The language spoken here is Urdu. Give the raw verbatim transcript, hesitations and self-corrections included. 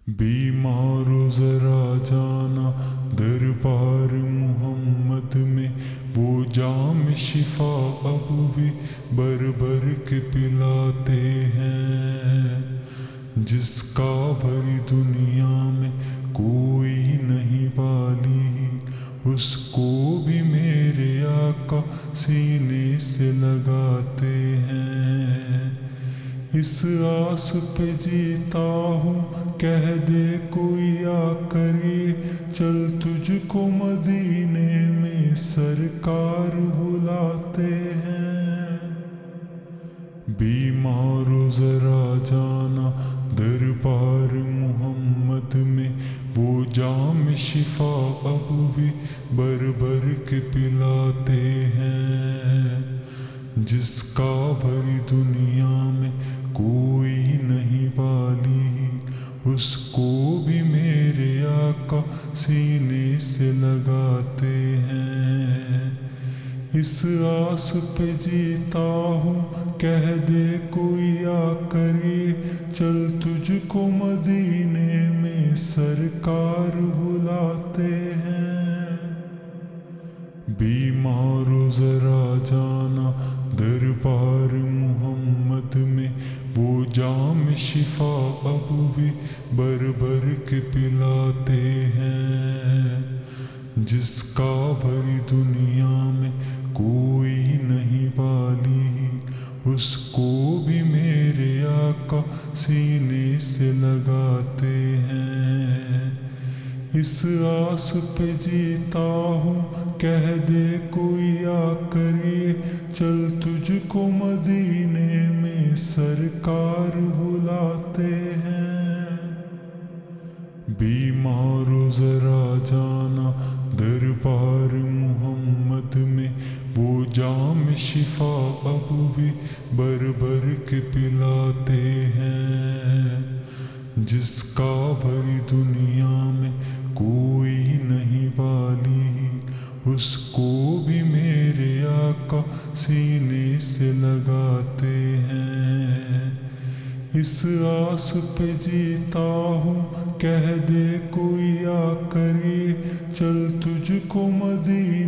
بیمارو ذرا جانا دربار محمد میں، وہ جام شفا اب بھی بر بر کے پلاتے ہیں، جس کا بھری دنیا میں کوئی نہیں والی، اس کو بھی میرے آقا سینے سے لگاتے ہیں۔ اس آس پہ جیتا ہوں، کہہ دے کوئی آ کرے، چل تجھ کو مدینے میں سرکار بلاتے ہیں۔ بیمارو ذرا جانا دربار محمد میں، وہ جام شفا اب بھی بر بر کے پلاتے ہیں، جس کا بھری دنیا میں کوئی نہیں والی، اس کو بھی میرے آقا سینے سے لگاتے ہیں۔ اس آس پہ جیتا ہوں، کہہ دے کوئی آ کرے، چل تجھ کو مدینے میں سرکار بلاتے ہیں۔ بیمارو ذرا جانا دربار محمد میں، وہ جام شفا اب بھی بر بر کے پلاتے ہیں، جس کا بھری دنیا میں کوئی نہیں والی، اس کو بھی میرے آقا سینے سے لگاتے ہیں۔ اس آس پہ جیتا ہوں، کہہ دے کوئی آ کرے، چل تجھ کو مدینے میں سرکار بلاتے ہیں۔ بیمارو ذرا جانا دربار محمد میں، وہ جام شفا اب بھی بر بر کے پلاتے ہیں، جس کا بھری دنیا میں کوئی نہیں والی، اس کو بھی میرے آقا سینے سے لگاتے ہیں۔ اس آس پہ جیتا ہوں، کہہ دے کوئی آ کرے، چل تجھ کو مدینے